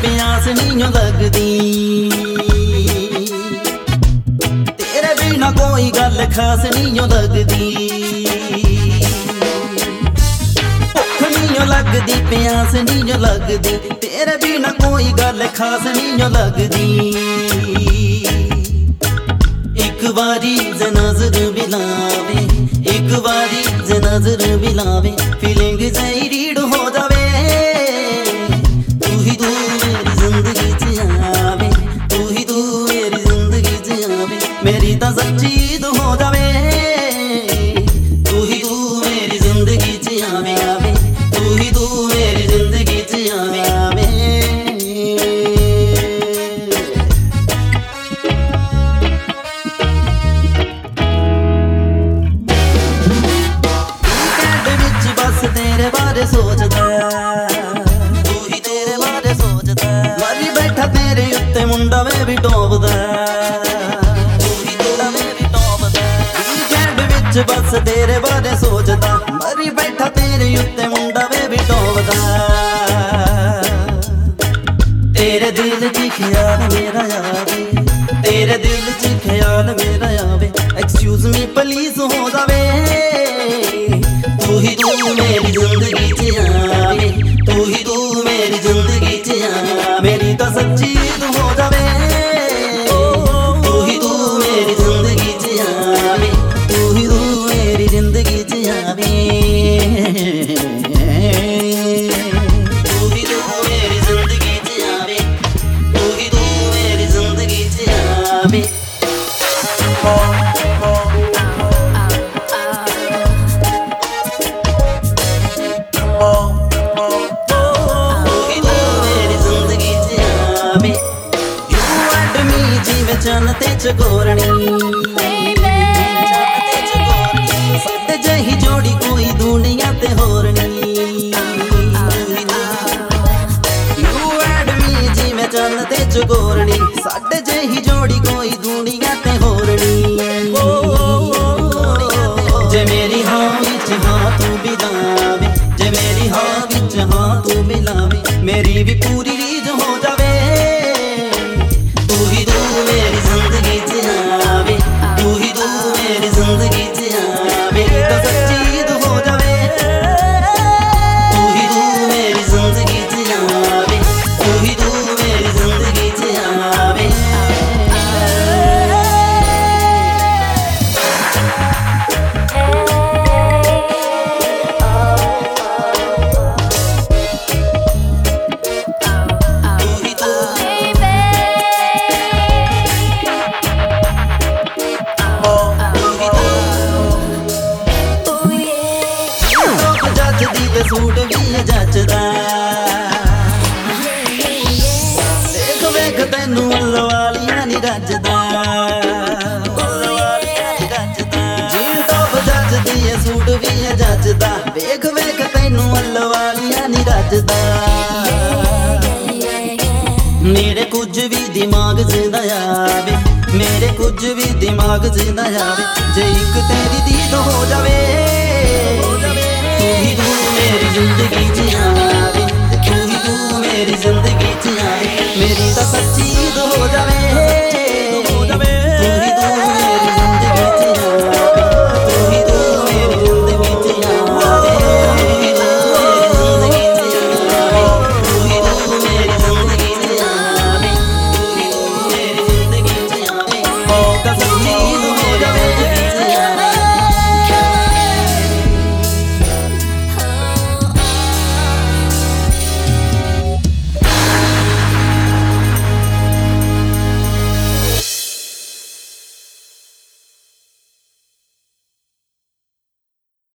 प्यास नहीं लगदी, तेरे बिना कोई गल खास नहीं लगदी। भुख नहीं लगदी प्यास नहीं लगदी, तेरे बिना कोई गल खास नहीं लगदी। एक बारी जे नजर मिलावे, एक बारी जे नजर मिलावे, फीलिंग जही रीड हो जावे। तू ही तू मेरी जिंदगी च आवे, तू ही तू मेरी जिंदगी च आवे, मेरी तां सच्ची ईद हो जावे। तू ही तू मेरी जिंदगी च आवे आवे, तू ही तू मेरी जिंदगी च आवे आवे। तेरे बारे सोचदा, तू ही तेरे बारे सोचदा, मरी बैठा तेरे उत्ते मुंडा वे भी टोपदा, तू ही मुंडा वे भी टोपदा। वीकेंड विच बस तेरे बारे सोचदा, मरी बैठा तेरे उत्ते मुंडा वे भी टोपदा। तेरे दिल च ख्याल मेरा आवे, तेरे दिल च ख्याल मेरा आवे, एक्सक्यूज मी प्लीज हो जावे। तू ही तू मेरी जिंदगी च आवे, तू ही तू मेरी जिंदगी च आवे, मेरी तो सच्ची तू हो जावे। तू ही तू मेरी जिंदगी च आवे, तू ही तू मेरी जिंदगी च आवे, तू ही तू मेरी जिंदगी च आवे, तू ही तू मेरी जिंदगी च आवे। चन ते चकोरनी साडे जही जोड़ी कोई दुनिया ते होरनी। यू एंड मी जिवें चन ते चकोरनी, साडे जही जोड़ी कोई दुनिया ते होरनी। जे मेरी हाँ विच हाँ तू मिलावे, जे मेरी हाँ विच हाँ तू मिलावे, मेरी भी पूरी रीझ हो जावे। तू ही तू मेरी जिंदगी च आवे, तू ही तू मेरी जिंदगी च आवे, तो सच्ची ईद हो जावे। तू ही तू मेरी जिंदगी च आवे, तू ही तू मेरी जिंदगी च आवे। सूट भी जचदा, देख वेख तैनू वालियां नी रजदा, जीन टॉप जचदी है सूट भी जचदा, वेख वेख तैनू वालियां नी रजदा। मेरे कुछ भी दिमाग च ना आवे, मेरे कुछ भी दिमाग च ना आवे, जे इक तेरी दीद हो जावे। तू ही तू मेरी जिंदगी च आवे, तू ही तू मेरी जिंदगी च आवे, मेरी तो सच्ची ईद हो जावे।